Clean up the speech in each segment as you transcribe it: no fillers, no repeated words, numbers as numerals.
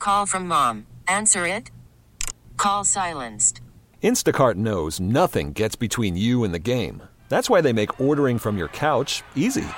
Call from mom. Answer it. Call silenced. Instacart knows nothing gets between you and the game. That's why they make ordering from your couch easy.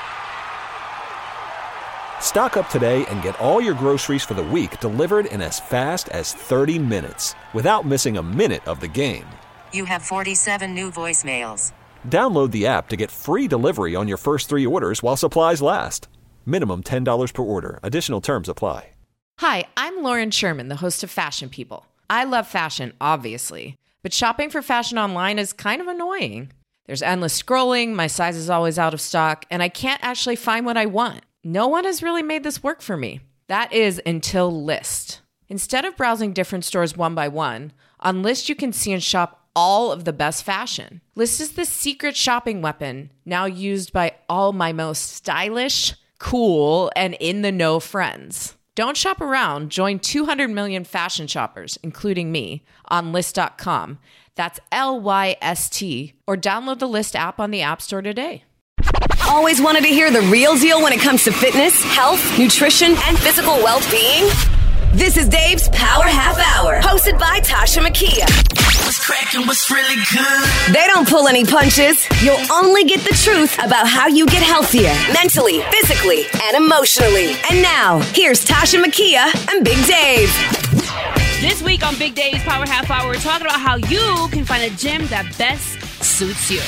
Stock up today and get all your groceries for the week delivered in as fast as 30 minutes without missing a minute of the game. You have 47 new voicemails. Download the app to get free delivery on your first 3 orders while supplies last. Minimum $10 per order. Additional terms apply. Hi, I'm Lauren Sherman, the host of Fashion People. I love fashion, obviously, but shopping for fashion online is kind of annoying. There's endless scrolling, my size is always out of stock, and I can't actually find what I want. No one has really made this work for me. That is until Lyst. Instead of browsing different stores one by one, on Lyst you can see and shop all of the best fashion. Lyst is the secret shopping weapon now used by all my most stylish, cool, and in-the-know friends. Don't shop around. Join 200 million fashion shoppers, including me, on Lyst.com. That's Lyst, or download the Lyst app on the App Store today. Always wanted to hear the real deal when it comes to fitness, health, nutrition, and physical well-being? This is Dave's Power Half Hour, hosted by Tasha Makia. What's cracking? What's really good? They don't pull any punches. You'll only get the truth about how you get healthier, mentally, physically, and emotionally. And now, here's Tasha Makia and Big Dave. This week on Big Dave's Power Half Hour, we're talking about how you can find a gym that best suits you.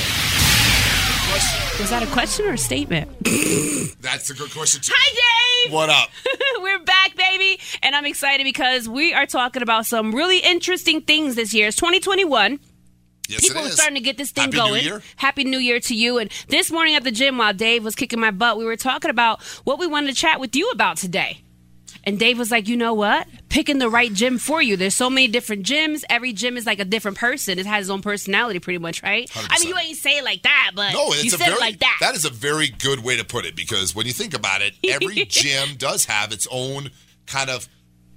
Was that a question or a statement? That's a good question, too. Hi, Dave! What up? We're back, baby. And I'm excited because we are talking about some really interesting things this year. It's 2021. Yes, People it are is. starting to get this thing Happy going. New Year. Happy New Year to you. And this morning at the gym while Dave was kicking my butt, we were talking about what we wanted to chat with you about today. And Dave was like, you know what? Picking the right gym for you. There's so many different gyms. Every gym is like a different person. It has its own personality pretty much, right? 100%. I mean, you ain't say it like that, but No, you said it like that. That is a very good way to put it, because when you think about it, every gym does have its own kind of,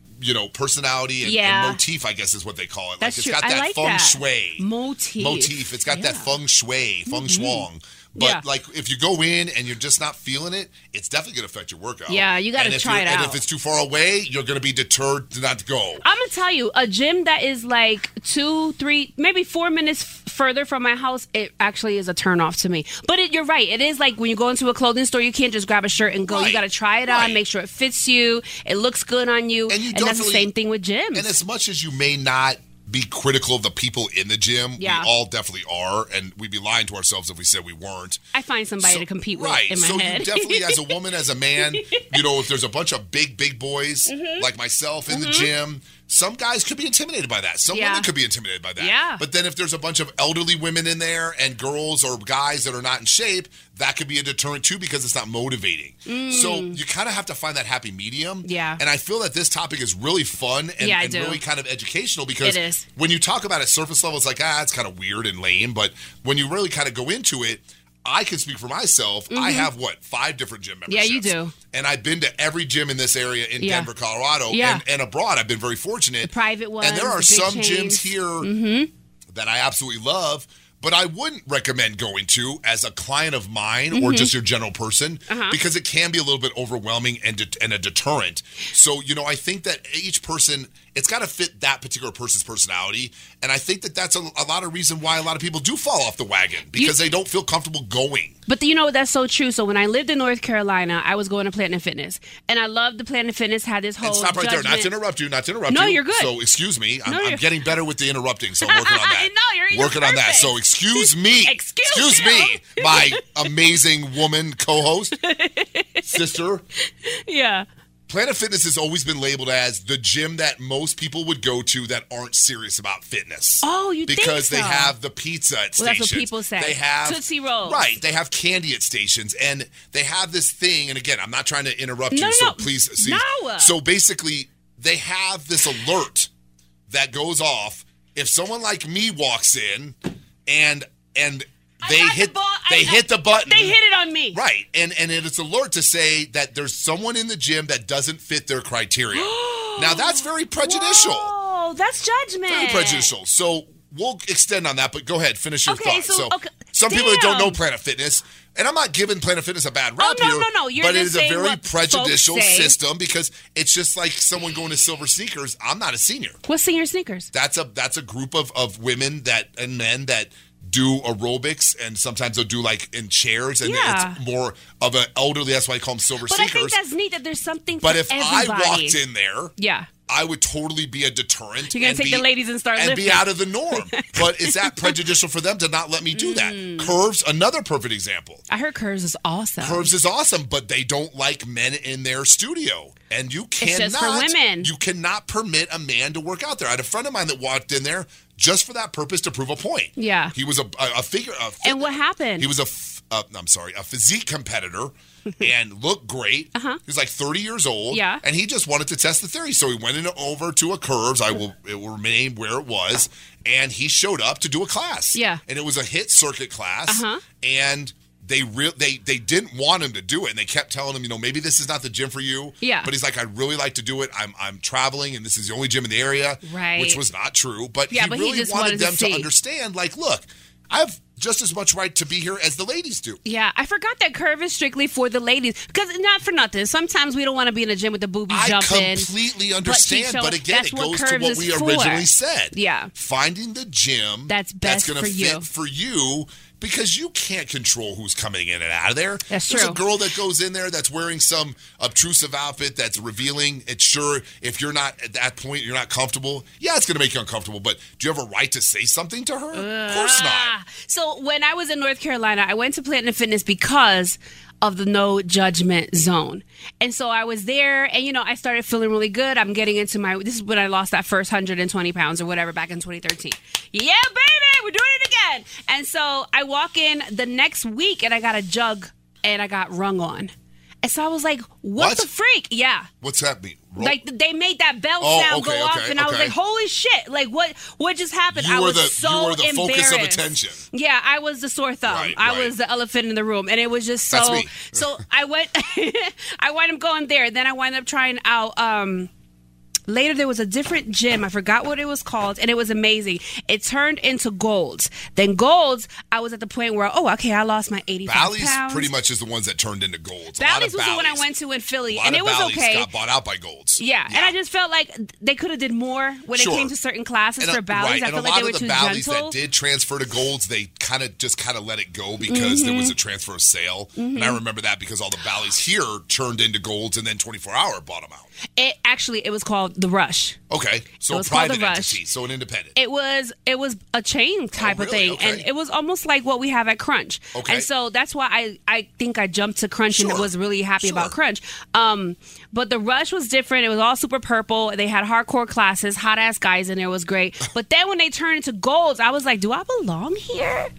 personality and motif, I guess is what they call it. That's like, it's true. got I that like feng that. shui. Motif. It's got that feng shui, feng shuang. But, if you go in and you're just not feeling it, it's definitely going to affect your workout. Yeah, you got to try it out. And if it's too far away, you're going to be deterred not to go. I'm going to tell you, a gym that is like 2, 3, maybe 4 minutes further from my house, it actually is a turnoff to me. But you're right. It is like when you go into a clothing store, you can't just grab a shirt and go. Right. You got to try it on, make sure it fits you, it looks good on you. And that's the same thing with gyms. And as much as you may not be critical of the people in the gym, we all definitely are, and we'd be lying to ourselves if we said we weren't. I find somebody to compete with in my head. You definitely, as a woman, as a man, if there's a bunch of big boys like myself in the gym, some guys could be intimidated by that. Some women could be intimidated by that. Yeah. But then if there's a bunch of elderly women in there and girls or guys that are not in shape, that could be a deterrent too, because it's not motivating. So you kind of have to find that happy medium. Yeah. And I feel that this topic is really fun and really kind of educational, because it is. When you talk about it surface level, it's like, it's kind of weird and lame. But when you really kind of go into it, I can speak for myself. I have, 5 different gym memberships? Yeah, you do. And I've been to every gym in this area in Denver, Colorado, and abroad. I've been very fortunate. The private ones, and there are some gyms here that I absolutely love, but I wouldn't recommend going to as a client of mine or just your general person, because it can be a little bit overwhelming and a deterrent. So, I think that each person, it's got to fit that particular person's personality. And I think that that's a lot of reason why a lot of people do fall off the wagon, because they don't feel comfortable going. But that's so true. So when I lived in North Carolina, I was going to Planet Fitness. And I loved the Planet Fitness, had this whole And stop right there. Not to interrupt you. No, you're good. So excuse me. I'm getting better with the interrupting, so I'm working on that. No, you're working on that. So excuse me. Excuse me, my amazing woman co-host, sister. Yeah. Planet Fitness has always been labeled as the gym that most people would go to that aren't serious about fitness. Oh, you think so? Because they have the pizza at stations. That's what people say. They have Tootsie Rolls. Right. They have candy at stations. And they have this thing, and again, I'm not trying to interrupt you, so please see. No. So basically, they have this alert that goes off if someone like me walks in and they hit the button. They hit it on me. Right. And it's alert to say that there's someone in the gym that doesn't fit their criteria. Now, that's very prejudicial. Oh, that's judgment. Very prejudicial. So we'll extend on that, but go ahead. Finish your thought. some people that don't know Planet Fitness, and I'm not giving Planet Fitness a bad rap here, no. You're but it just is a saying very what prejudicial folks say. system because it's just like someone going to Silver Sneakers. I'm not a senior. What's Senior Sneakers? That's a group of women and men that do aerobics, and sometimes they'll do like in chairs, and it's more of an elderly. That's why I call them Silver Sneakers. But I think that's neat that there's something but for if everybody. I walked in there, I would totally be a deterrent. You're going to take the ladies and start lifting. be out of the norm. But is that prejudicial for them to not let me do that? Curves, another perfect example. I heard Curves is awesome. Curves is awesome, but they don't like men in their studio. And you cannot. It's just for women. You cannot permit a man to work out there. I had a friend of mine that walked in there just for that purpose to prove a point. Yeah. He was a figure. And what happened? He was a physique competitor and looked great. He was like 30 years old. Yeah. And he just wanted to test the theory. So he went over to a Curves. It will remain where it was. And he showed up to do a class. Yeah. And it was a HIIT circuit class. And they didn't want him to do it, and they kept telling him, maybe this is not the gym for you. Yeah. But he's like, I'd really like to do it. I'm traveling, and this is the only gym in the area. Right. Which was not true. But he but really just wanted them to see. understand, like, look, I have just as much right to be here as the ladies do. Yeah, I forgot that Curve is strictly for the ladies. Because not for nothing, sometimes we don't want to be in a gym with the boobies jumping. I completely understand, but again, it goes to what we originally said. Yeah. Finding the gym that's best going to fit for you. Because you can't control who's coming in and out of there. That's There's true. a girl that goes in there that's wearing some obtrusive outfit that's revealing. It's sure if you're not at that point, you're not comfortable. Yeah, it's going to make you uncomfortable. But do you have a right to say something to her? Of course not. So when I was in North Carolina, I went to Planet Fitness because of the no judgment zone. And so I was there and, I started feeling really good. I'm getting into this is when I lost that first 120 pounds or whatever back in 2013. Yeah, baby, we're doing it again. And so I walk in the next week and I got a jug and I got rung on. And so I was like, what the freak? Yeah. What's that mean? Like they made that bell sound go off, and I was like, "Holy shit! Like what just happened?" You were the embarrassed. focus of attention. Yeah, I was the sore thumb. Right. I was the elephant in the room, and it was just so. That's me. So I went. I wound up going there. Then I wound up trying out. Later, there was a different gym. I forgot what it was called, and it was amazing. It turned into Gold's. Then Gold's, I was at the point where, I lost my 85 Bally's pounds. pretty much is the ones that turned into Gold's. Bally's was the one I went to in Philly, and it was Bally's okay. got bought out by Gold's. Yeah, and I just felt like they could have did more when it came to certain classes for Bally's. I felt like they were too gentle. A lot of the Bally's that did transfer to Gold's, they kind of let it go because there was a transfer of sale. And I remember that because all the Bally's here turned into Gold's, and then 24 Hour bought them out. It was called The Rush. Okay, so a private entity, so an independent. It was a chain type of thing, and it was almost like what we have at Crunch. Okay. And so that's why I think I jumped to Crunch and was really happy about Crunch. But The Rush was different. It was all super purple. They had hardcore classes, hot ass guys in there. It was great. But then when they turned into Golds, I was like, do I belong here?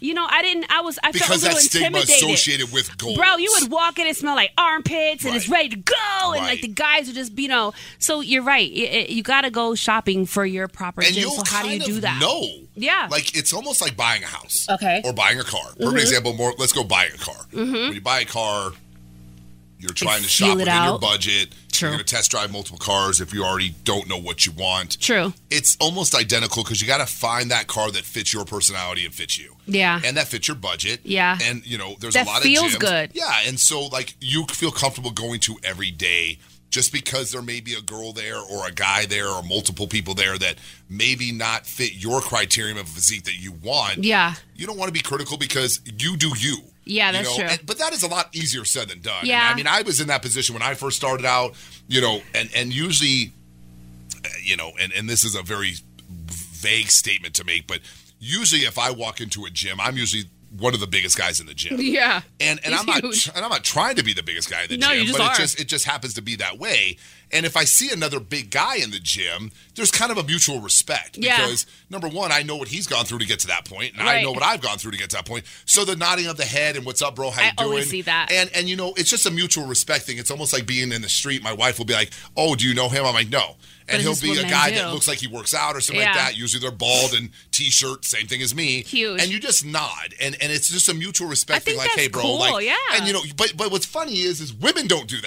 I because felt a little that stigma intimidated. associated with Gold. Bro, you would walk in and smell like armpits and it's ready to go. Right. And like the guys are just, so you're right. You got to go shopping for your proper gym. So how do you do that? No. Yeah. Like it's almost like buying a house. Okay. Or buying a car. For example, let's go buying a car. When you buy a car, you're trying to shop within your budget. True. You're going to test drive multiple cars if you already don't know what you want. True. It's almost identical because you got to find that car that fits your personality and fits you. Yeah. And that fits your budget. Yeah. And, there's that a lot of feels gyms. good. Yeah. And so, you feel comfortable going to every day just because there may be a girl there or a guy there or multiple people there that maybe not fit your criterion of physique that you want. Yeah. You don't want to be critical because you do you. Yeah, that's true. But that is a lot easier said than done. Yeah. And I was in that position when I first started out, and usually, and this is a very vague statement to make, but usually if I walk into a gym, I'm usually one of the biggest guys in the gym. Yeah. And I'm not trying to be the biggest guy in the gym, but it just happens to be that way. And if I see another big guy in the gym, there's kind of a mutual respect because number one, I know what he's gone through to get to that point, and I know what I've gone through to get to that point. So the nodding of the head and what's up, bro, how you doing? I always see that. And it's just a mutual respect thing. It's almost like being in the street. My wife will be like, "Oh, do you know him?" I'm like, "No." And he'll be a guy that looks like he works out or something like that. Usually they're bald and T-shirt, same thing as me. Huge. And you just nod. And it's just a mutual respect thing. Like, that's hey, bro. cool, And, but what's funny is women don't do that.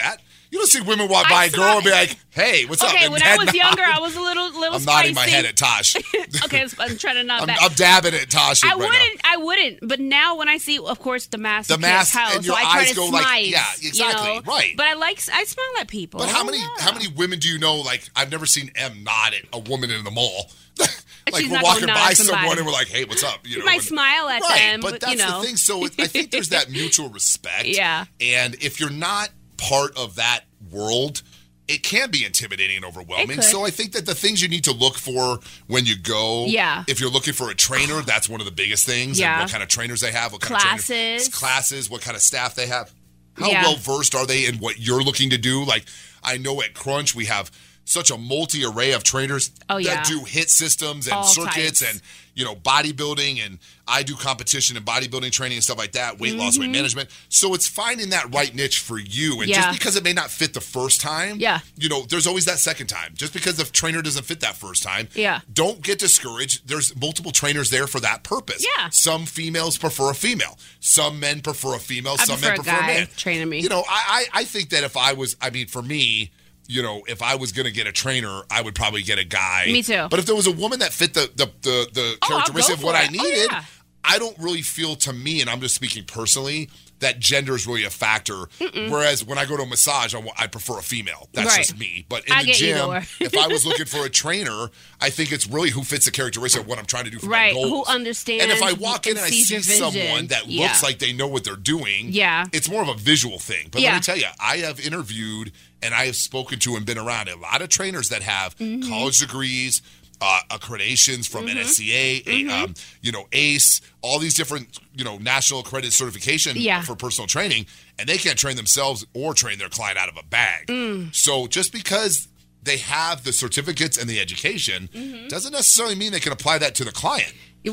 You don't see women walk by a girl and be like, "Hey, what's up?" Okay, when I was younger, I was a little I'm spicy. nodding my head at Tosh. Okay, I'm trying to nod back. I'm dabbing at Tosh. I wouldn't. But now when I see, of course, the mask, and your so I try eyes to go smile, like, yeah, exactly, you know? right. But I smile at people. But how many women do you know? Like, I've never seen M nod at a woman in the mall. Like, She's we're not walking gonna nod by at somebody. someone and we're like, "Hey, what's up?" You might smile at them, but that's the thing. So I think there's that mutual respect. Yeah. And if you're not part of that world, it can be intimidating and overwhelming. So I think that the things you need to look for when you go, if you're looking for a trainer, that's one of the biggest things. Yeah. And what kind of trainers they have, what kind of classes, what kind of staff they have. How well versed are they in what you're looking to do? Like, I know at Crunch we have such a multi-array of trainers that do HIIT systems and all circuits types. and, bodybuilding, and I do competition and bodybuilding training and stuff like that, weight loss, weight management. So it's finding that right niche for you. And just because it may not fit the first time, there's always that second time. Just because the trainer doesn't fit that first time, don't get discouraged. There's multiple trainers there for that purpose. Yeah. Some females prefer a female. Some men prefer a female. Some men prefer a man. Training me. I think that for me, if I was going to get a trainer, I would probably get a guy. Me too. But if there was a woman that fit the characteristic of what I needed, I don't really feel, to me, and I'm just speaking personally, that gender is really a factor. Whereas when I go to a massage, I prefer a female. That's just me. But in the gym, if I was looking for a trainer, I think it's really who fits the characteristic of what I'm trying to do for my goals. Who understands. And if I walk in and I see vision. someone that looks like they know what they're doing, it's more of a visual thing. But let me tell you, I have interviewed and I have spoken to and been around a lot of trainers that have college degrees, accreditations from NSCA, ACE, all these different, national accredited certification for personal training, and they can't train themselves or train their client out of a bag. So just because they have the certificates and the education doesn't necessarily mean they can apply that to the client.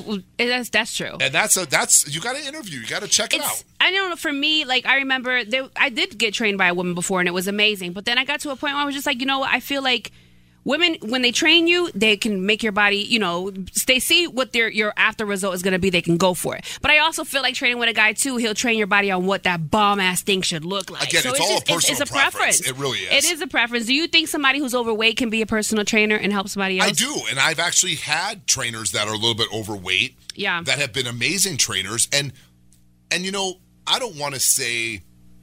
That's true. And that's you got to interview. You got to check it out. I don't know. For me, like, I remember I did get trained by a woman before, and it was amazing. But then I got to a point where I was just like, I feel like women, when they train you, they can make your body, they see what your after result is going to be. They can go for it. But I also feel like training with a guy, too, he'll train your body on what that bomb-ass thing should look like. Again, so it's all a personal it's a preference. It really is. It is a preference. Do you think somebody who's overweight can be a personal trainer and help somebody else? I do. And I've actually had trainers that are a little bit overweight that have been amazing trainers. And I don't want to say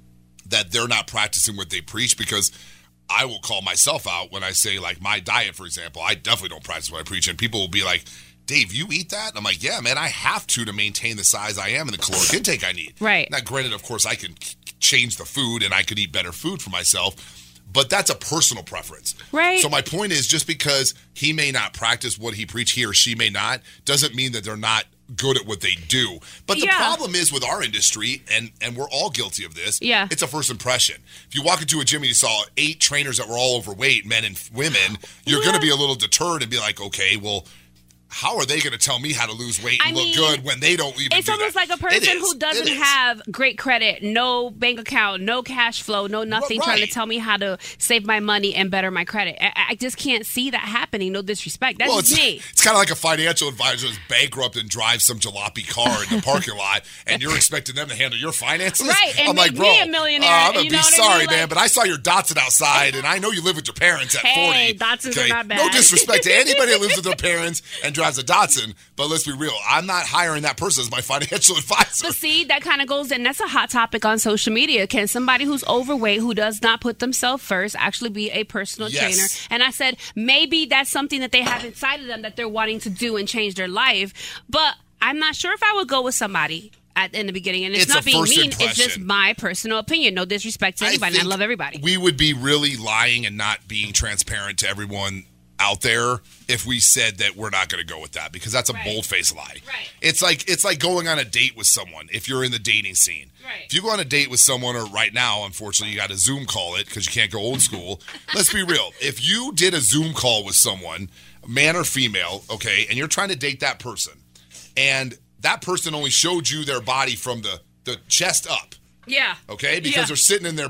that they're not practicing what they preach, because I will call myself out when I say, like, my diet, for example, I definitely don't practice what I preach. And people will be like, "Dave, you eat that?" I'm like, "Yeah, man, I have to maintain the size I am and the caloric intake I need." Right. Now, granted, of course, I can change the food and I could eat better food for myself, but that's a personal preference. Right. So my point is, just because he may not practice what he preach, he or she may not, doesn't mean that they're not good at what they do. But the problem is with our industry, and we're all guilty of this, it's a first impression. If you walk into a gym and you saw 8 trainers that were all overweight, men and women, you're going to be a little deterred and be like, okay, well, how are they going to tell me how to lose weight and look good when they don't even do that? It's almost like a person who doesn't have great credit, no bank account, no cash flow, no nothing, trying to tell me how to save my money and better my credit. I just can't see that happening. No disrespect. That's just me. It's kind of like a financial advisor is bankrupt and drives some jalopy car in the parking lot, and you're expecting them to handle your finances? Right, and I'm make like, bro, me a millionaire. I'm going to be sorry, man, but I saw your Datsun outside, and I know you live with your parents at 40. Hey, Datsuns are not bad. No disrespect to anybody that lives with their parents and drives a Datsun, but let's be real. I'm not hiring that person as my financial advisor. But see, that kind of goes in. That's a hot topic on social media. Can somebody who's overweight, who does not put themselves first, actually be a personal trainer? And I said, maybe that's something that they have inside of them that they're wanting to do and change their life. But I'm not sure if I would go with somebody in the beginning. And it's not being mean. It's just my personal opinion. No disrespect to anybody. I love everybody. We would be really lying and not being transparent to everyone out there if we said that we're not going to go with that, because that's a bold-faced lie. Right. It's like going on a date with someone if you're in the dating scene. Right. If you go on a date with someone, or right now, unfortunately, you got to Zoom call it because you can't go old school. Let's be real. If you did a Zoom call with someone, man or female, okay, and you're trying to date that person, and that person only showed you their body from the chest up. Yeah. Okay? Because they're sitting in their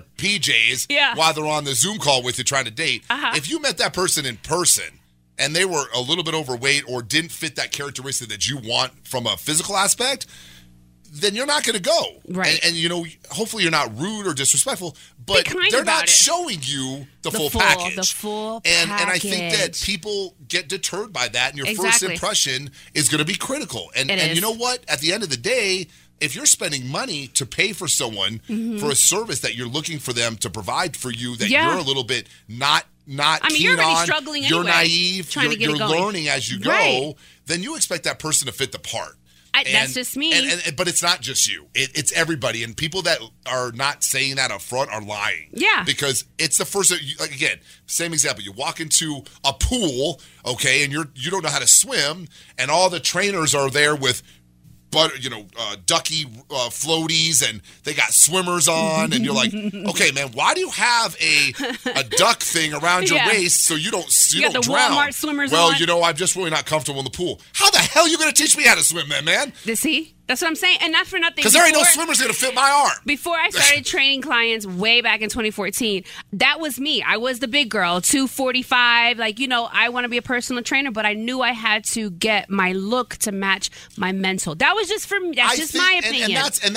PJs while they're on the Zoom call with you trying to date. If you met that person in person and they were a little bit overweight or didn't fit that characteristic that you want from a physical aspect, then you're not going to go. Right. And, hopefully you're not rude or disrespectful, but they're not showing you the full package. The full and package. And I think that people get deterred by that, and your first impression is going to be critical. And you know what? At the end of the day, if you're spending money to pay for someone for a service that you're looking for them to provide for you, that you're a little bit not keen you're already on, struggling you're anyway, naive, you're learning as you go, right. then you expect that person to fit the part. That's just me. But it's not just you. It's everybody. And people that are not saying that up front are lying. Yeah. Because it's the first, like, again, same example. You walk into a pool, okay, and you don't know how to swim, and all the trainers are there with ducky floaties, and they got swimmers on, and you're like, okay, man, why do you have a duck thing around your waist so you don't got the drown? Walmart swimmers well, on. I'm just really not comfortable in the pool. How the hell are you going to teach me how to swim, then, man? See? That's what I'm saying. And not for nothing. Because there ain't no swimmers going to fit my arm. Before I started training clients way back in 2014, that was me. I was the big girl, 245. I want to be a personal trainer, but I knew I had to get my look to match my mental. That was just for me. That's just my opinion.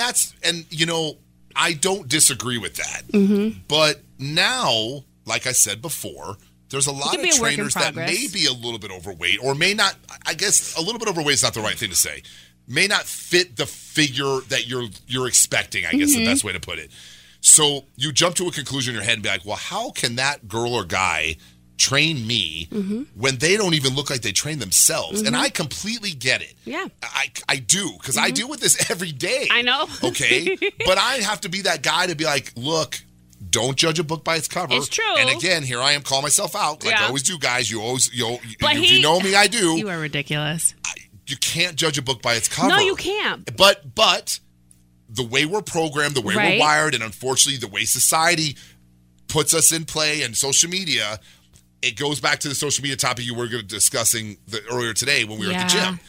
And I don't disagree with that. Mm-hmm. But now, like I said before, there's a lot of trainers that may be a little bit overweight, or may not. I guess a little bit overweight is not the right thing to say. May not fit the figure that you're expecting, I guess the best way to put it. So you jump to a conclusion in your head and be like, well, how can that girl or guy train me when they don't even look like they train themselves? And I completely get it. Yeah. I do, because I deal with this every day. I know. Okay? But I have to be that guy to be like, look, don't judge a book by its cover. It's true. And again, here I am calling myself out, like I always do, guys. You know me, I do. You are ridiculous. You can't judge a book by its cover. No, you can't. But the way we're programmed, the way we're wired, and unfortunately the way society puts us in play and social media, it goes back to the social media topic you were discussing earlier today when we were at the gym.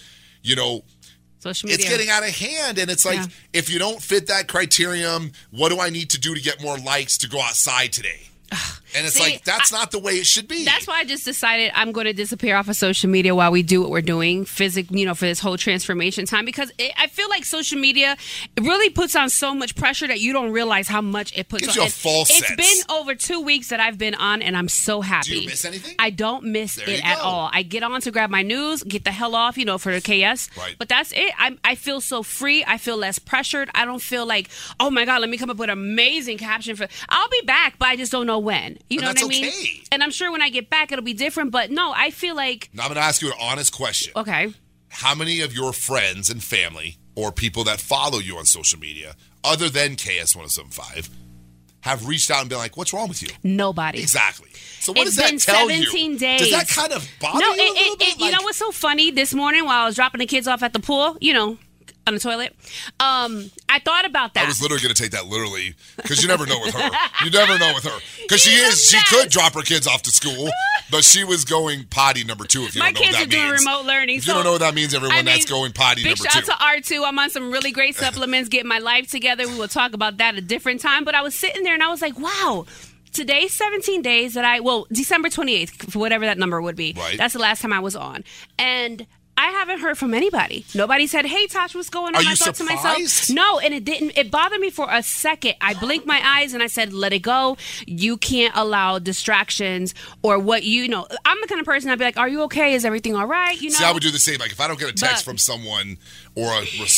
Social media. It's getting out of hand, and it's like, if you don't fit that criterion, what do I need to do to get more likes to go outside today? And it's that's not the way it should be. That's why I just decided I'm going to disappear off of social media while we do what we're doing, for this whole transformation time, because I feel like social media really puts on so much pressure that you don't realize how much it puts on. Gives you a false sense. It's been over 2 weeks that I've been on, and I'm so happy. Do you miss anything? I don't miss it at all. I get on to grab my news, get the hell off, for the KS. Right. But that's it. I feel so free. I feel less pressured. I don't feel like, oh my God, let me come up with an amazing caption for. I'll be back, but I just don't know when. You know what I mean? Okay. And I'm sure when I get back, it'll be different. But no, I feel like. Now I'm going to ask you an honest question. Okay. How many of your friends and family or people that follow you on social media, other than KS1075, have reached out and been like, what's wrong with you? Nobody. Exactly. So what does that tell you? It's been 17 days. Does that kind of bother you a little bit? You know what's so funny? This morning while I was dropping the kids off at the pool, on the toilet, I thought about that. I was literally going to take that literally, because you never know with her. You never know with her. Because she could drop her kids off to school, but she was going potty number 2, if you don't know what that means. My kids are doing remote learning. If you don't know what that means, everyone, that's going potty number 2. Big shout out to R2. I'm on some really great supplements, getting my life together. We will talk about that a different time. But I was sitting there and I was like, wow. Today's 17 days that December 28th, whatever that number would be. Right. That's the last time I was on. And I haven't heard from anybody. Nobody said, hey, Tosh, what's going on? Are you I thought surprised? to myself, no, and it bothered me for a second. I blinked my eyes and I said, let it go. You can't allow distractions or I'm the kind of person I'd be like, are you okay? Is everything all right? See, I would do the same. Like if I don't get a text from someone or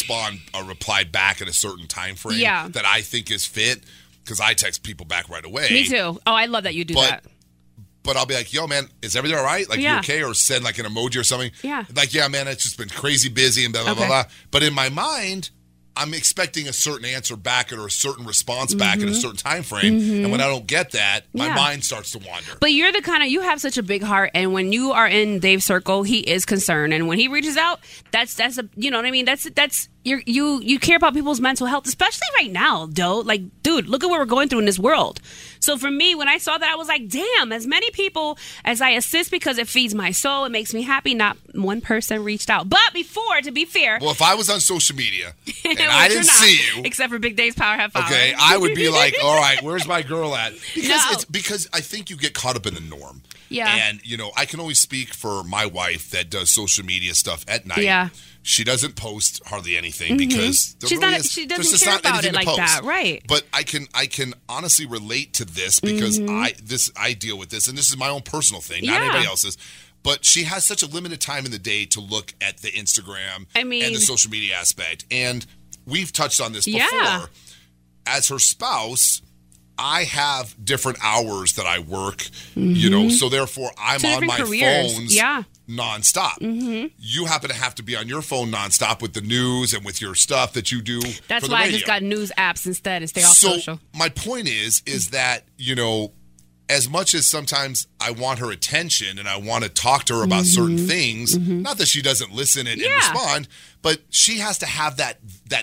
a reply back in a certain time frame that I think is fit, because I text people back right away. Me too. Oh, I love that you do that. But I'll be like, yo, man, is everything all right? Like, you okay? Or send like an emoji or something. Yeah. Like, yeah, man, it's just been crazy busy and blah, blah, blah, blah. But in my mind, I'm expecting a certain answer back or a certain response back in a certain time frame. And when I don't get that, my mind starts to wander. But you're the kind of, you have such a big heart. And when you are in Dave's circle, he is concerned. And when he reaches out, that's a, you know what I mean? That's you care about people's mental health, especially right now, though. Like, dude, look at what we're going through in this world. So for me, when I saw that, I was like, damn, as many people as I assist because it feeds my soul, it makes me happy, not one person reached out. But before, to be fair. Well, if I was on social media and I didn't see you. Except for Big Dave's Power Half Hour. Okay, I would be like, all right, where's my girl at? Because I think you get caught up in the norm. Yeah. And, I can only speak for my wife that does social media stuff at night. Yeah. She doesn't post hardly anything because she doesn't care about it like that, right? But I can honestly relate to this because I deal with this, and this is my own personal thing, not anybody else's. But she has such a limited time in the day to look at the Instagram and the social media aspect. And we've touched on this before. Yeah. As her spouse, I have different hours that I work, you know, so therefore I'm on my phones nonstop. You happen to have to be on your phone nonstop with the news and with your stuff that you do. That's why I just got news apps instead and stay off social. My point is that, you know, as much as sometimes I want her attention and I want to talk to her about certain things, not that she doesn't listen and respond, but she has to have that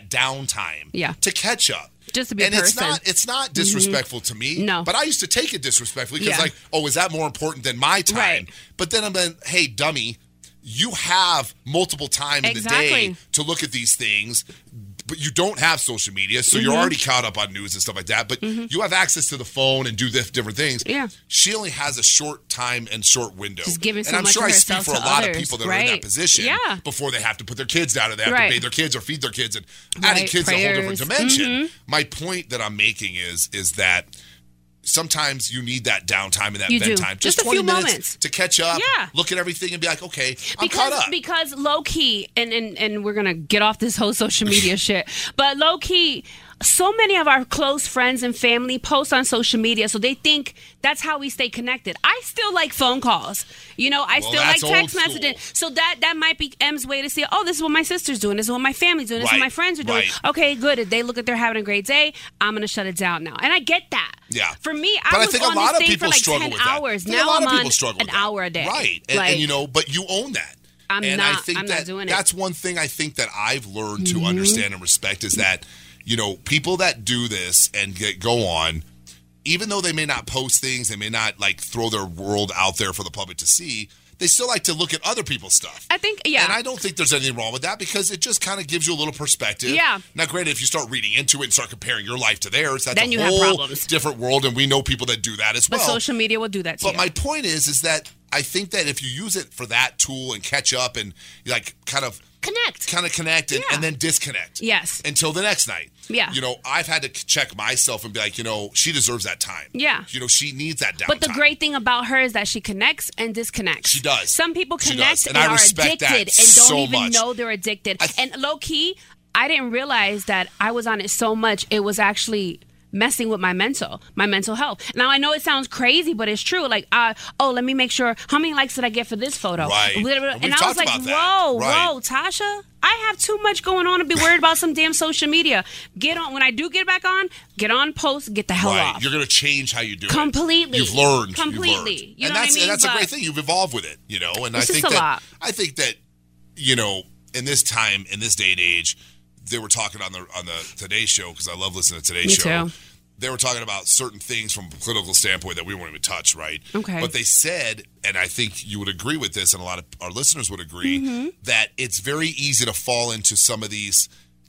downtime to catch up. Just to be a person. It's not disrespectful to me. No. But I used to take it disrespectfully because like, oh, is that more important than my time? Right. But then I'm like, hey, dummy, you have multiple time in the day to look at these things, but you don't have social media, so you're already caught up on news and stuff like that, but you have access to the phone and do different things. Yeah. She only has a short time and short window. Just giving so and I'm much sure of I speak for a herself to lot others, of people that are in that position before they have to put their kids down and they have to bathe their kids or feed their kids, and adding kids is a whole different dimension. My point that I'm making is that sometimes you need that downtime and that vent time. Just 20 a few minutes moments to catch up, look at everything and be like, okay, I'm caught up. Because low key, and we're going to get off this whole social media shit, but low key, so many of our close friends and family post on social media, so they think that's how we stay connected. I still like phone calls. You know, I still like text messaging. So that might be M's way to see, oh, this is what my sister's doing. This is what my family's doing. This is what my friends are doing. Okay, good. If they look like they're having a great day, I'm going to shut it down now. And I get that. Yeah. For me, I was on this thing for like 10 hours. Now I'm on an hour a day. Right. And you know, but you own that. I'm not doing it. That's one thing I think that I've learned to understand and respect is that, you know, people that do this and go on, even though they may not post things, they may not like throw their world out there for the public to see, they still like to look at other people's stuff. I think, And I don't think there's anything wrong with that because it just kind of gives you a little perspective. Yeah. Now, granted, if you start reading into it and start comparing your life to theirs, that's then you a whole have problems. Different world, and we know people that do that as well. But social media will do that to you. But my point is that I think that if you use it for that tool and catch up and like kind of connect and then disconnect. Yes. Until the next night. Yeah. You know, I've had to check myself and be like, you know, she deserves that time. Yeah. You know, she needs that downtime. But the great thing about her is that she connects and disconnects. She does. Some people connect and I are respect addicted that and don't so even much. know they're addicted. And low key, I didn't realize that I was on it so much. It was actually messing with my mental health. Now I know it sounds crazy, but it's true. Like, let me make sure how many likes did I get for this photo? Right. And I was like, whoa, Tasha, I have too much going on to be worried about some damn social media. Get on when I do get back on, get on post, get the hell off. You're gonna change how you do completely. You've learned completely. You know what I mean? And that's a great thing. You've evolved with it, you know. And I think that you know, in this time, in this day and age, they were talking on the Today Show because I love listening to Today Show. Too. They were talking about certain things from a political standpoint that we won't even touch, right? Okay. But they said, and I think you would agree with this, and a lot of our listeners would agree, that it's very easy to fall into some of these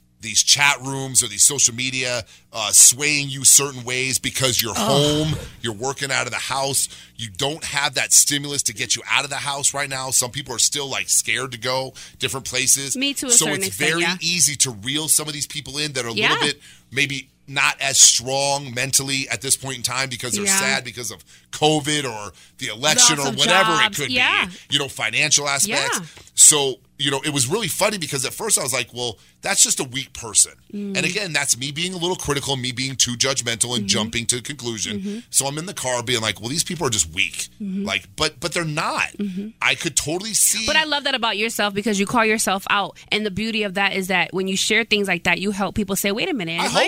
chat rooms or these social media swaying you certain ways because you're home, you're working out of the house, you don't have that stimulus to get you out of the house right now. Some people are still like scared to go different places. Me to a certain extent, So it's very easy to reel some of these people in that are a little bit maybe not as strong mentally at this point in time because they're sad because of COVID or the election or whatever it could be, you know, financial aspects. So, you know, it was really funny because at first I was like, well, that's just a weak person. And again, that's me being a little critical, me being too judgmental and jumping to a conclusion. So I'm in the car being like, well, these people are just weak. Like, but they're not. I could totally see. But I love that about yourself because you call yourself out. And the beauty of that is that when you share things like that, you help people say, wait a minute. Am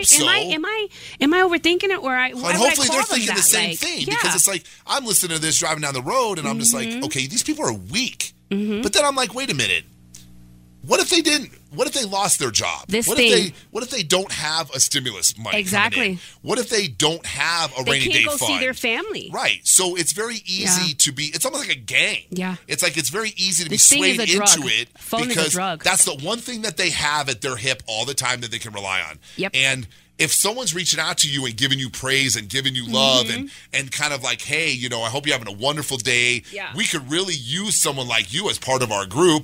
I overthinking it? Or and hopefully they're thinking the same thing because it's like, I'm listening to this driving down the road and I'm just like, okay, these people are weak. But then I'm like, wait a minute. What if they didn't? What if they lost their job? What if they don't have a stimulus money? Exactly. What if they don't have a rainy day fund? They can't go see their family. Right. So it's very easy to be. It's almost like a gang. Yeah. It's like it's very easy to be swayed into it because that's the one thing that they have at their hip all the time that they can rely on. Yep. And if someone's reaching out to you and giving you praise and giving you love and kind of like, hey, you know, I hope you're having a wonderful day. Yeah. We could really use someone like you as part of our group.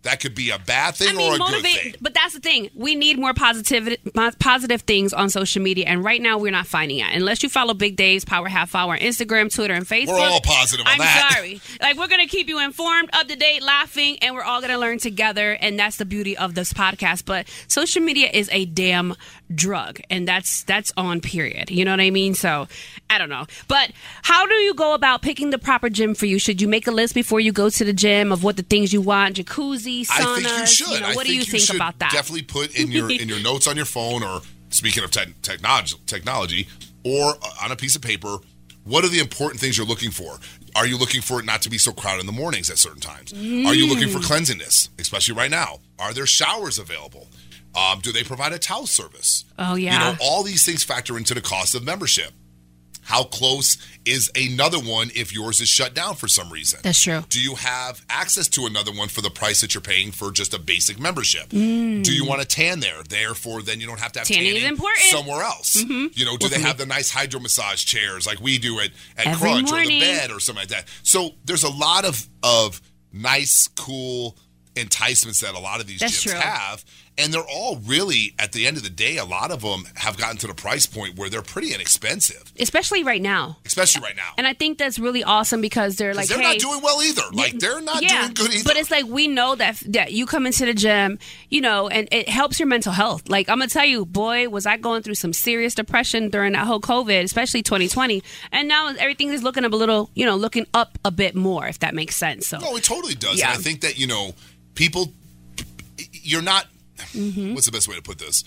That could be a bad thing or a good thing. But that's the thing. We need more positive things on social media. And right now, we're not finding it. Unless you follow Big Dave's Power Half Hour on Instagram, Twitter, and Facebook. We're all positive on that. I'm sorry. Like, we're going to keep you informed, up to date, laughing, and we're all going to learn together. And that's the beauty of this podcast. But social media is a damn drug. And that's on, period. You know what I mean? So, I don't know. But how do you go about picking the proper gym for you? Should you make a list before you go to the gym of what the things you want? Jacuzzi, saunas? I think you should. What do you think about that? Definitely put in your notes on your phone, or speaking of technology, or on a piece of paper, what are the important things you're looking for? Are you looking for it not to be so crowded in the mornings at certain times? Are you looking for cleanliness, especially right now? Are there showers available? Do they provide a towel service? Oh, yeah. You know, all these things factor into the cost of membership. How close is another one if yours is shut down for some reason? That's true. Do you have access to another one for the price that you're paying for just a basic membership? Do you want to tan there? Therefore, then you don't have to have tanning somewhere else. You know, do they have the nice hydro massage chairs like we do at Crunch or the bed or something like that? So there's a lot of nice, cool enticements that a lot of these gyms have. And they're all really, at the end of the day, a lot of them have gotten to the price point where they're pretty inexpensive. Especially right now. And I think that's really awesome because they're like, they're not doing well either. Like, they're not doing good either. But it's like, we know that you come into the gym, you know, and it helps your mental health. Like, I'm going to tell you, boy, was I going through some serious depression during that whole COVID, especially 2020. And now everything is looking up a little, you know, looking up a bit more, if that makes sense. So. No, it totally does. Yeah. And I think that, you know, people, you're not, what's the best way to put this?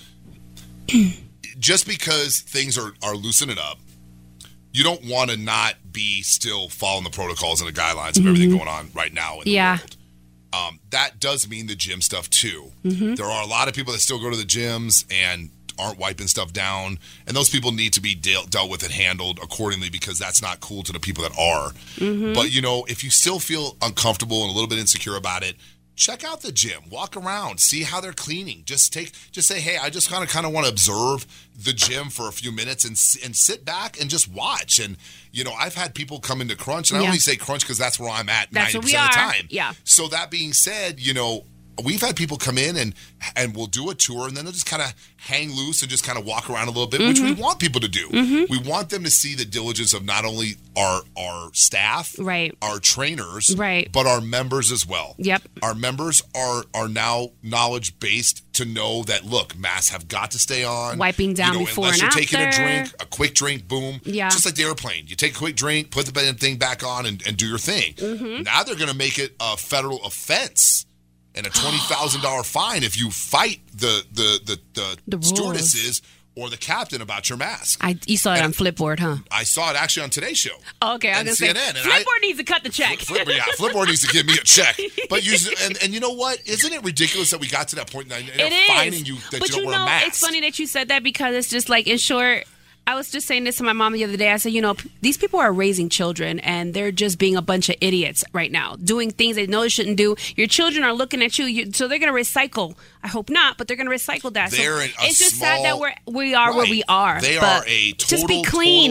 Just because things are loosening up, you don't want to not be still following the protocols and the guidelines of everything going on right now in the world. That does mean the gym stuff too. There are a lot of people that still go to the gyms and aren't wiping stuff down, and those people need to be dealt with and handled accordingly, because that's not cool to the people that are. But, you know, if you still feel uncomfortable and a little bit insecure about it, check out the gym, walk around, see how they're cleaning. Just say, hey, I just kind of want to observe the gym for a few minutes and sit back and just watch. And, you know, I've had people come into Crunch, and I only say Crunch because that's where I'm at 90% of the time. Yeah. So that being said, you know, we've had people come in and we'll do a tour, and then they'll just kind of hang loose and just kind of walk around a little bit, which we want people to do. We want them to see the diligence of not only our staff, our trainers, but our members as well. Our members are now knowledge-based to know that, look, masks have got to stay on. Wiping down before and after. Unless you're taking a drink, a quick drink, boom. Just like the airplane. You take a quick drink, put the thing back on, and do your thing. Now they're going to make it a federal offense and a $20,000 fine if you fight the stewardesses or the captain about your mask. You saw it on Flipboard, huh? I saw it actually on Today's Show. Oh, okay, I was going to say, Flipboard needs to cut the check. Flipboard needs to give me a check. But and you know what? Isn't it ridiculous that we got to that point and they're fining you that you don't wear a mask? It's funny that you said that, because it's just like, in short, I was just saying this to my mom the other day. I said, you know, these people are raising children, and they're just being a bunch of idiots right now, doing things they know they shouldn't do. Your children are looking at you, so they're going to recycle. I hope not, but they're going to recycle that. It's just sad that we are where we are. They are a total, just be clean.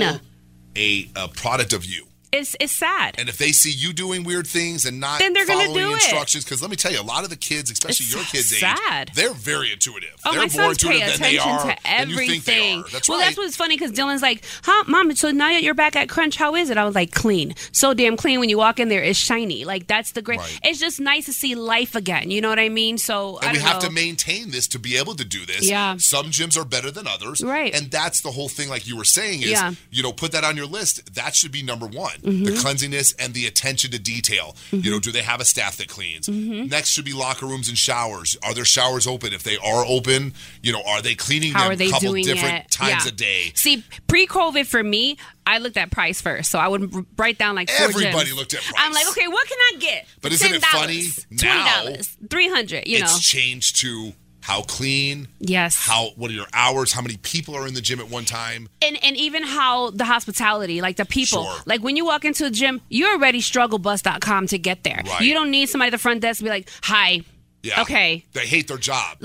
A product of you. It's sad. And if they see you doing weird things and not following instructions, because let me tell you, a lot of the kids, especially your kids' age, they're very intuitive. Oh, they're my more sons pay intuitive than they are, to everything. and you think they are. That's well, right. that's what's funny, because Dylan's like, huh, Mom, so now that you're back at Crunch, how is it? I was like, clean. So damn clean. When you walk in there, it's shiny. Like, that's the great. Right. It's just nice to see life again. You know what I mean? So, and we have to maintain this to be able to do this. Yeah. Some gyms are better than others. Right. And that's the whole thing, like you were saying, is, you know, put that on your list. That should be number one. The cleanliness and the attention to detail. You know, do they have a staff that cleans? Next should be locker rooms and showers. Are there showers open? If they are open, you know, are they cleaning them a couple different times a day? See, pre-COVID for me, I looked at price first, so I would write down like 4 Everybody gyms. looked at price. I'm like, okay, what can I get? But isn't it funny now? $20, $300. You know, it's changed to how clean. Yes. What are your hours? How many people are in the gym at one time? And even how the hospitality, like the people. Sure. Like when you walk into a gym, you're already strugglebus.com to get there. Right. You don't need somebody at the front desk to be like, hi. Yeah. Okay. They hate their job. Like,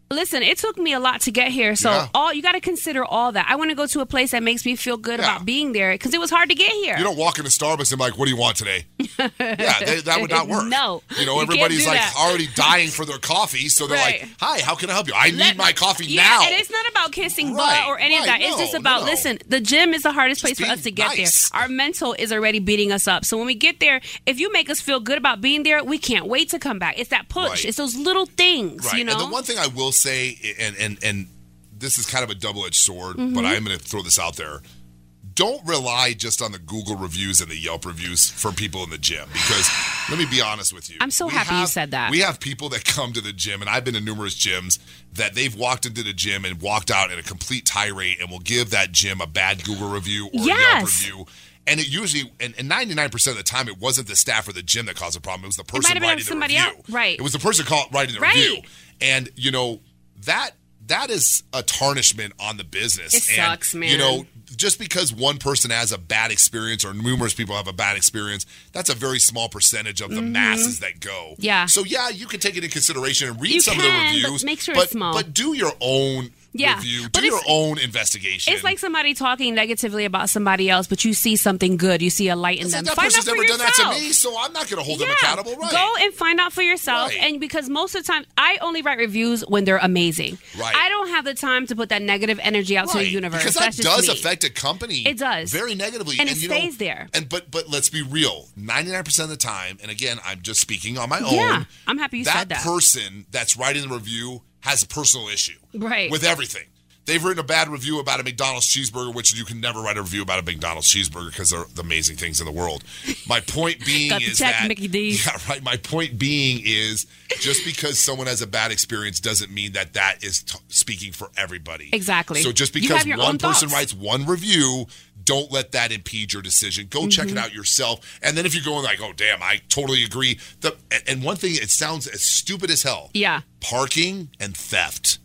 Listen, it took me a lot to get here, so you got to consider all that. I want to go to a place that makes me feel good about being there because it was hard to get here. You don't walk into Starbucks and be like, what do you want today? That would not work. No. Everybody's like already dying for their coffee, so they're like, hi, how can I help you? I need my coffee now. And it's not about kissing butt or any of that. It's just about, listen, the gym is the hardest place for us to get there. Our mental is already beating us up. So when we get there, if you make us feel good about being there, we can't wait to come back. It's that push. Right. It's those little things, you know? And the one thing I will say, and this is kind of a double-edged sword, but I'm going to throw this out there. Don't rely just on the Google reviews and the Yelp reviews for people in the gym because let me be honest with you. I'm so happy you said that. We have people that come to the gym, and I've been to numerous gyms, that they've walked into the gym and walked out in a complete tirade and will give that gym a bad Google review or a Yelp review. And it usually, and 99% of the time, it wasn't the staff or the gym that caused the problem. It was the person writing the review. Else. Right. It was the person writing the review. And, that is a tarnishment on the business. It sucks, man. Just because one person has a bad experience or numerous people have a bad experience, that's a very small percentage of the masses that go. Yeah. So, you can take it in consideration and read some of the reviews. But make sure it's small. But do your own review. Do your own investigation. It's like somebody talking negatively about somebody else, but you see something good. You see a light in them. That find person's out for never yourself. done that to me, so I'm not going to hold them accountable. Right. Go and find out for yourself. Right. And because most of the time, I only write reviews when they're amazing. Right. I don't have the time to put that negative energy out to the universe. Because that does affect a company. It does. Very negatively. And it stays there. But let's be real. 99% of the time, and again, I'm just speaking on my own. Yeah, I'm happy you said that. That person that's writing the review has a personal issue. Right. With everything. They've written a bad review about a McDonald's cheeseburger, which you can never write a review about a McDonald's cheeseburger because they're the amazing things in the world. My point being is that Mickey D. Yeah, right. My point being is just because someone has a bad experience doesn't mean that is speaking for everybody. Exactly. So just because one person writes one review, don't let that impede your decision. Go check it out yourself. And then if you're going like, oh, damn, I totally agree. And one thing, it sounds as stupid as hell. Yeah. Parking and theft.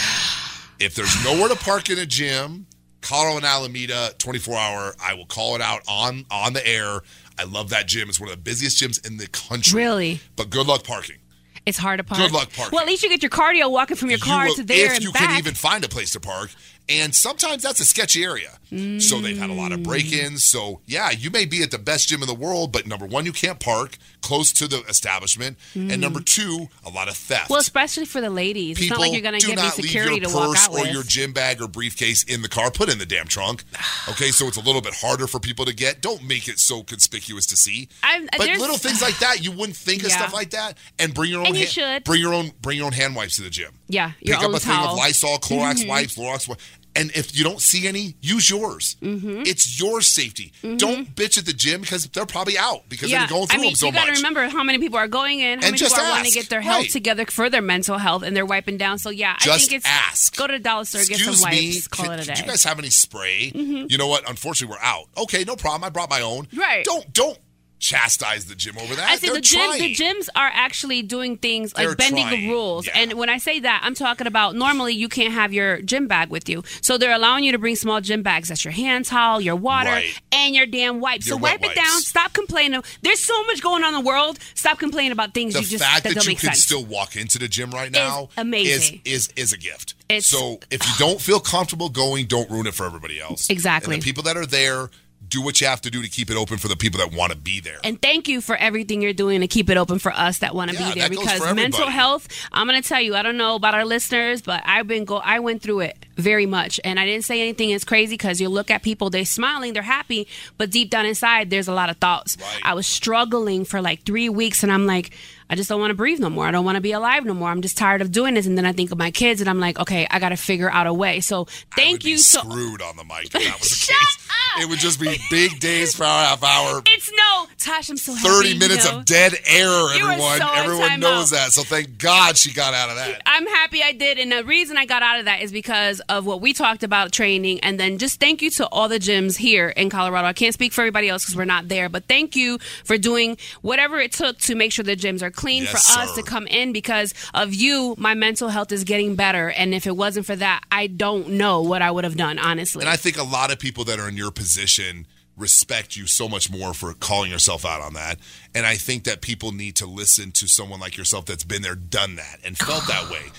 If there's nowhere to park in a gym, Colorado and Alameda, 24-hour, I will call it out on the air. I love that gym. It's one of the busiest gyms in the country. Really? But good luck parking. It's hard to park. Good luck parking. Well, at least you get your cardio walking from your car to there and back. If you can even find a place to park. And sometimes that's a sketchy area. So they've had a lot of break-ins. So, you may be at the best gym in the world, but number one, you can't park close to the establishment. And number two, a lot of theft. Well, especially for the ladies. It's not like you're going to give me security to walk out with. Or your gym bag or briefcase in the car. Put it in the damn trunk. Okay, so it's a little bit harder for people to get. Don't make it so conspicuous to see. But little things like that, you wouldn't think of stuff like that. And bring your own bring your own hand wipes to the gym. Yeah, pick up a thing of Lysol, Clorox wipes, Clorox wipes. And if you don't see any, use yours. It's your safety. Don't bitch at the gym because they're probably out because they're going through them so much. You got to remember how many people are going in, how many people are wanting to get their health together for their mental health, and they're wiping down. So, I think it's ask. Go to the dollar store, get some wipes, call it a day. Do you guys have any spray? You know what? Unfortunately, we're out. Okay, no problem. I brought my own. Right. Don't chastise the gym over that. I think the gyms are actually doing things like bending the rules. Yeah. And when I say that, I'm talking about normally you can't have your gym bag with you. So they're allowing you to bring small gym bags. That's your hand towel, your water, and your damn wipes. So wipe it down. Stop complaining. There's so much going on in the world. Stop complaining about things that don't make sense. The fact that you can still walk into the gym right now is amazing. Is a gift. So if you don't feel comfortable going, don't ruin it for everybody else. Exactly. And the people that are there, do what you have to do to keep it open for the people that want to be there. And thank you for everything you're doing to keep it open for us that want to be there. Because mental health, I'm going to tell you, I don't know about our listeners, but I went through it very much. And I didn't say anything is crazy because you look at people, they're smiling, they're happy, but deep down inside, there's a lot of thoughts. Right. I was struggling for like 3 weeks and I'm like, I just don't want to breathe no more. I don't want to be alive no more. I'm just tired of doing this. And then I think of my kids and I'm like, okay, I got to figure out a way. So thank you. Screwed on the mic if that was the case. It would just be big days for our half hour. It's Tosh, I'm so happy. 30 minutes of dead air, everyone. Everyone knows that. So thank God she got out of that. I'm happy I did. And the reason I got out of that is because of what we talked about training. And then just thank you to all the gyms here in Colorado. I can't speak for everybody else because we're not there. But thank you for doing whatever it took to make sure the gyms are clean for us to come in. Because of you, my mental health is getting better. And if it wasn't for that, I don't know what I would have done, honestly. And I think a lot of people that are in your position respect you so much more for calling yourself out on that. And I think that people need to listen to someone like yourself that's been there, done that, and felt that way.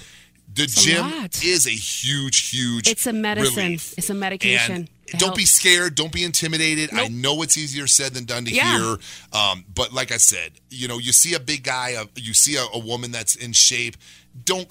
The gym is a huge It's a medicine. relief. It's a medication. And don't be scared. Don't be intimidated. Nope. I know it's easier said than done to hear. But like I said, you see a big guy, you see a woman that's in shape. Don't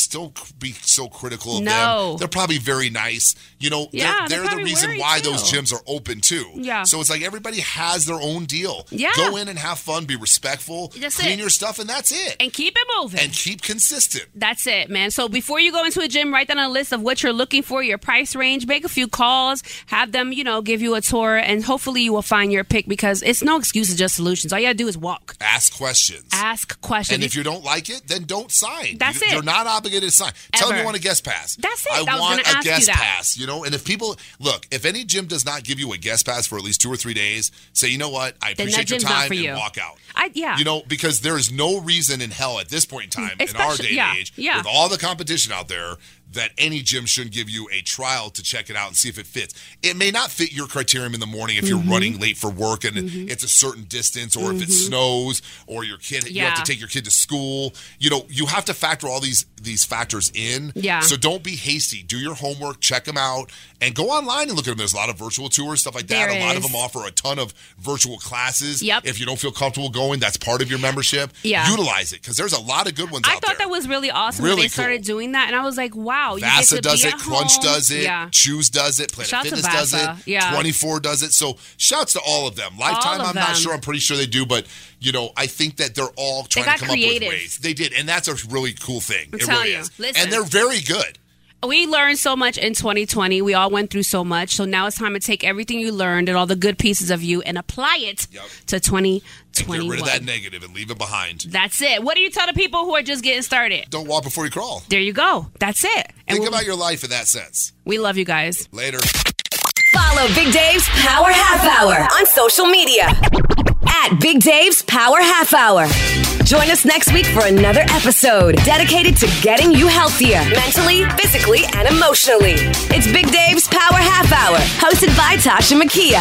be so critical of them. They're probably very nice. They're the reason why those gyms are open too. Yeah. So it's like everybody has their own deal. Yeah. Go in and have fun, be respectful, clean your stuff, and that's it. And keep it moving. And keep consistent. That's it, man. So before you go into a gym, write down a list of what you're looking for, your price range, make a few calls, have them, give you a tour, and hopefully you will find your pick because it's no excuses, just solutions. All you gotta do is walk. Ask questions. And if you don't like it, then don't sign. That's it. You're not obligated to sign. Tell them you want a guest pass. That's it. I want a guest pass, and if people, if any gym does not give you a guest pass for at least 2 or 3 days, say, you know what, I appreciate your time and walk out. Because there is no reason in hell at this point in time, in our day and age, with all the competition out there, that any gym shouldn't give you a trial to check it out and see if it fits. It may not fit your criterion in the morning if you're running late for work and it's a certain distance, or if it snows, or your kid, you have to take your kid to school. You have to factor all these factors in. Yeah. So don't be hasty. Do your homework, check them out, and go online and look at them. There's a lot of virtual tours, stuff like that. A lot of them offer a ton of virtual classes. Yep. If you don't feel comfortable going, that's part of your membership. Yeah. Utilize it, because there's a lot of good ones out there. I thought that was really awesome when they started doing that, and I was like, wow. Vasa does it, Crunch does it, Yeah. Choose does it, Planet Shouts to Fitness does Vasa. it, Yeah. 24 does it. So shouts to all of them. Lifetime, I'm not sure. I'm pretty sure they do, but I think that they're all trying to come up with ways. They did, and that's a really cool thing. It really is. Listen. And they're very good. We learned so much in 2020. We all went through so much. So now it's time to take everything you learned and all the good pieces of you and apply it to 2021. And get rid of that negative and leave it behind. That's it. What do you tell the people who are just getting started? Don't walk before you crawl. There you go. That's it. And Think about your life in that sense. We love you guys. Later. Follow Big Dave's Power Half Hour on social media at Big Dave's Power Half Hour. Join us next week for another episode dedicated to getting you healthier mentally, physically, and emotionally. It's Big Dave's Power Half Hour, hosted by Tasha Makia.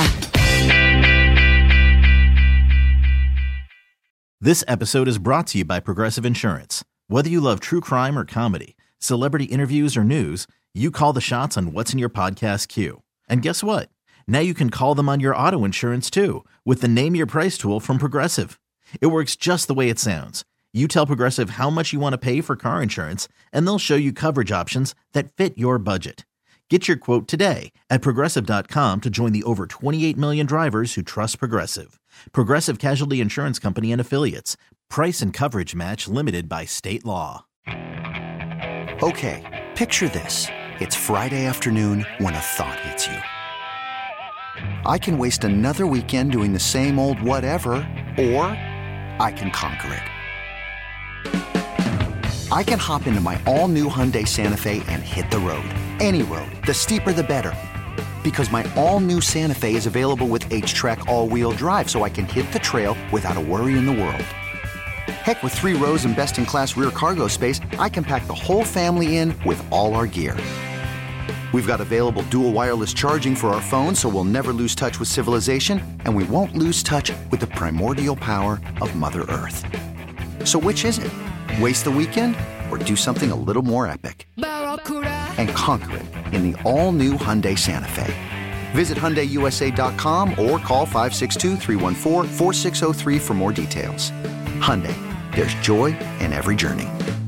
This episode is brought to you by Progressive Insurance. Whether you love true crime or comedy, celebrity interviews or news, you call the shots on what's in your podcast queue. And guess what? Now you can call them on your auto insurance too with the Name Your Price tool from Progressive. It works just the way it sounds. You tell Progressive how much you want to pay for car insurance, and they'll show you coverage options that fit your budget. Get your quote today at Progressive.com to join the over 28 million drivers who trust Progressive. Progressive Casualty Insurance Company and Affiliates. Price and coverage match limited by state law. Okay, picture this. It's Friday afternoon when a thought hits you. I can waste another weekend doing the same old whatever, or I can conquer it. I can hop into my all-new Hyundai Santa Fe and hit the road. Any road. The steeper, the better. Because my all-new Santa Fe is available with H-Track all-wheel drive, so I can hit the trail without a worry in the world. Heck, with 3 rows and best-in-class rear cargo space, I can pack the whole family in with all our gear. We've got available dual wireless charging for our phones, so we'll never lose touch with civilization, and we won't lose touch with the primordial power of Mother Earth. So which is it? Waste the weekend or do something a little more epic? And conquer it in the all-new Hyundai Santa Fe. Visit HyundaiUSA.com or call 562-314-4603 for more details. Hyundai, there's joy in every journey.